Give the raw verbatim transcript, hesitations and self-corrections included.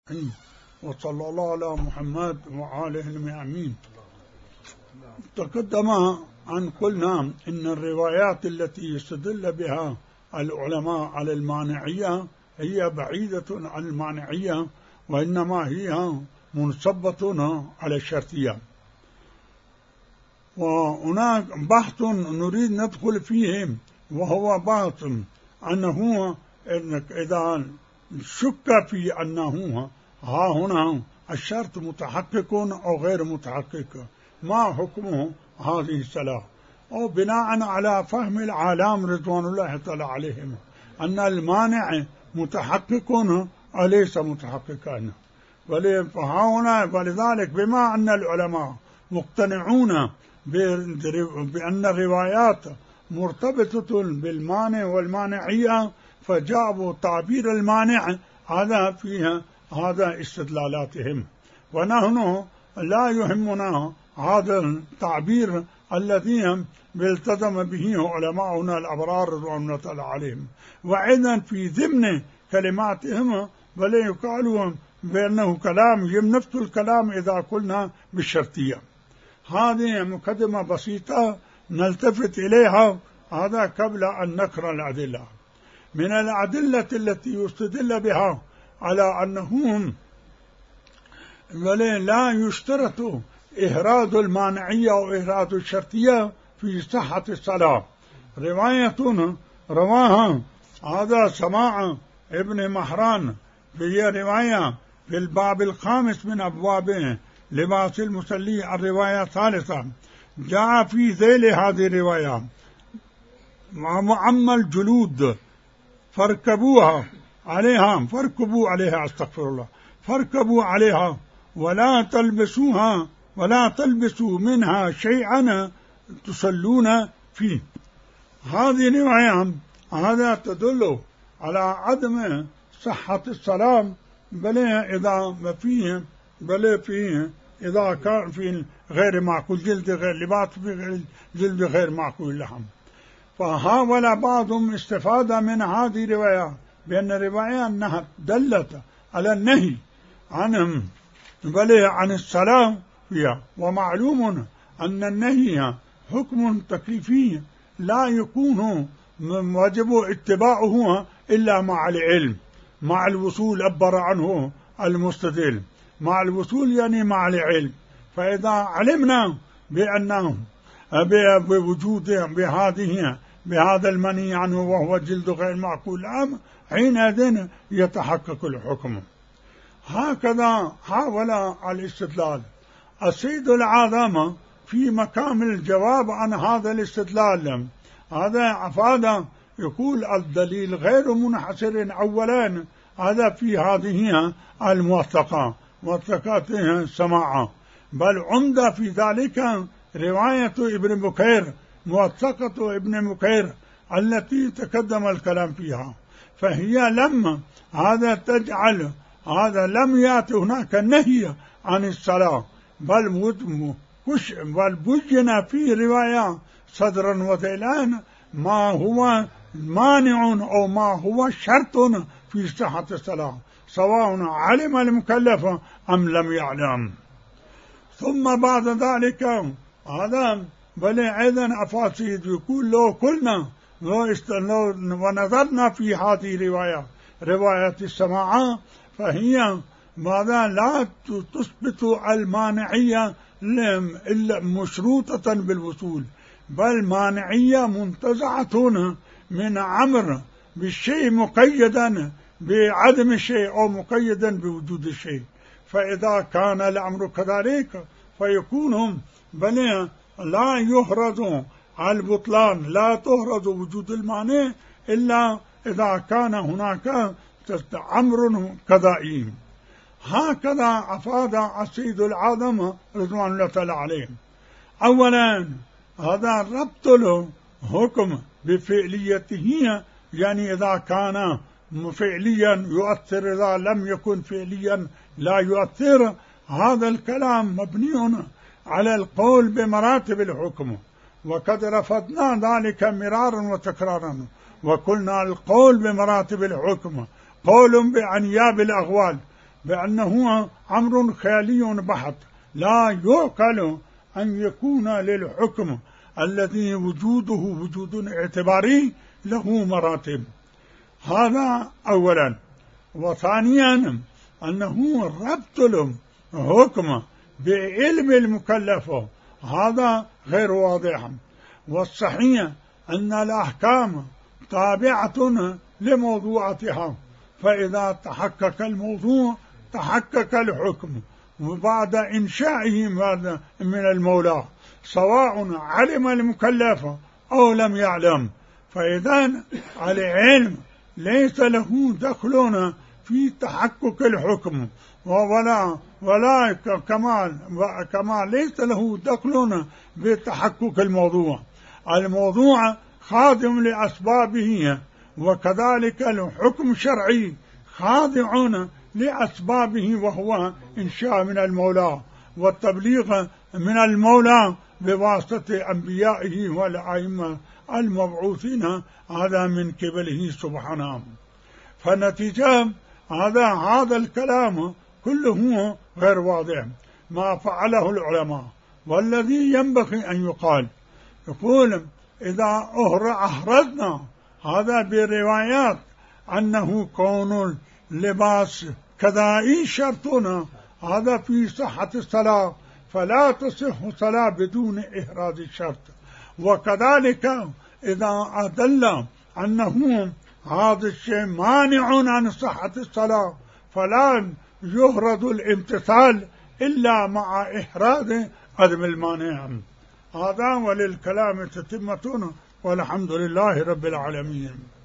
وصلى الله على محمد وآله المؤمنين. تقدم أن قلنا إن الروايات التي يستدل بها العلماء على المانعية هي بعيدة عن المانعية، وإنما هي منصبة على الشرطية. وهناك بحث نريد ندخل فيه، وهو بحث أنه إذا شك في أنه ها هنا الشرط متحقق أو غير متحقق، ما حكمه هذه الصلاة؟ أو بناء على فهم العالم رضوان الله تعالى عليهم أن المانع متحقق أليس متحققا، فهنا ولذلك بما أن العلماء مقتنعون بأن الروايات مرتبطة بالمانع والمانعية، فجابوا تعبير المانع هذا فيها هذا استدلالاتهم. ونحن لا يهمنا هذا التعبير الذي التزم به علماؤنا الأبرار رضوان الله عليهم، وأيضا في ضمن كلماتهم بل يقالون بأنه كلام يم نفس الكلام إذا قلنا بالشرطية. هذه مقدمة بسيطة نلتفت إليها هذا قبل أن نقرأ الأدلة. من الأدلة التي يستدل بها على أنهم لا يشترط إهراز المانعية أو إهراز الشرطية في صحة الصلاة. رواية رواها هذا سماع ابن مهران، هي رواية في الباب الخامس من أبواب لباس المصلي، الرواية الثالثة. جاء في ذيل هذه الرواية وأما الجلود فاركبوها عليها فاركبوا عليها استغفر الله فاركبوا عليها ولا تلبسوها ولا تلبسوا منها شيئا تصلون فيه. هذه رواية هذا تدل على عدم صحة الصلاة، بل إذا ما فيه بل فيه إذا كان في غير معقول جلد غير لباس في جلد غير معقول لهم. فحاول بعضهم استفادة من هذه الرواية بأن الرواية أنها دلت على النهي عنهم بل عن الصلاة فيها. ومعلوم أن النهي حكم تكليفي لا يكون واجب اتباعه إلا مع العلم، مع الوصول عبر عنه المستدل، مع الوصول يعني مع العلم. فإذا علمنا بأنه بوجود بهذه بهذا المنهي عنه وهو جلد غير معقول الأم، حينئذ يتحقق الحكم. هكذا حاول الاستدلال السيد العظام في مقام الجواب عن هذا الاستدلال. هذا أفاد يقول الدليل غير منحصر أولا هذا في هذه الموثقة موثقاتها السماعة، بل عمدة في ذلك رواية ابن بكير موثقة ابن بكير التي تقدم الكلام فيها. فهي لما هذا تجعل هذا لم يأتي هناك نهي عن الصلاة، بل بل بين في رواية صدرا وذيلان ما هو مانع أو ما هو شرط في صحة الصلاة، سواء علم المكلف أم لم يعلم. ثم بعد ذلك هذا بل أيضا أفاسيد يقول لو قلنا لو ونظرنا في هذه الرواية رواية السماعة فهي ماذا لا تثبت المانعية إلا مشروطة بالوصول، بل مانعية منتزعة من أمر بالشيء مقيدا بعدم الشيء أو مقيدا بوجود الشيء. فإذا كان الأمر كذلك فيكون بل لا يهرز على البطلان، لا تهرز وجود المانع إلا إذا كان هناك أمر كذائي. هكذا أفاد السيد العظم رضوان الله تعالى عليه. أولا هذا ربط الحكم بفعليته، يعني إذا كان فعليا يؤثر، إذا لم يكن فعليا لا يؤثر. هذا الكلام مبني على القول بمراتب الحكم، وقد رفضنا ذلك مرارا وتكرارا، وقلنا القول بمراتب الحكم قول بأنياب الأغوال، بأنه أمر خيالي بحت، لا يعقل أن يكون للحكم الذي وجوده وجود اعتباري له مراتب. هذا أولا. وثانيا أنه ربط الحكم بعلم المكلف هذا غير واضح. والصحيح أن الأحكام تابعة لموضوعاتها، فإذا تحقق الموضوع تحقق الحكم، وبعد إنشائه من المولى سواء علم المكلف أو لم يعلم. فإذا العلم ليس له دخل في تحقق الحكم، ولا ولا كمال كما ليس له دخل بتحقق الموضوع. الموضوع خاضع لأسبابه، وكذلك الحكم الشرعي خاضع لأسبابه، وهو إنشاء من المولى والتبليغ من المولى بواسطة أنبيائه والأئمة المبعوثين هذا من قبله سبحانه. فالنتيجة هذا هذا الكلام كله غير واضح ما فعله العلماء. والذي ينبغي أن يقال، يقول إذا أهرزنا هذا بروايات أنه كون اللباس كذائي شرطنا هذا في صحة الصلاة، فلا تصح صلاة بدون إحراز الشرط. وكذلك إذا أدل أنه هذا الشيء مانع عن صحة الصلاة، فلا يهرز الامتثال إلا مع إحراز عدم المانع. هذا وللكلام تتمة، والحمد لله رب العالمين.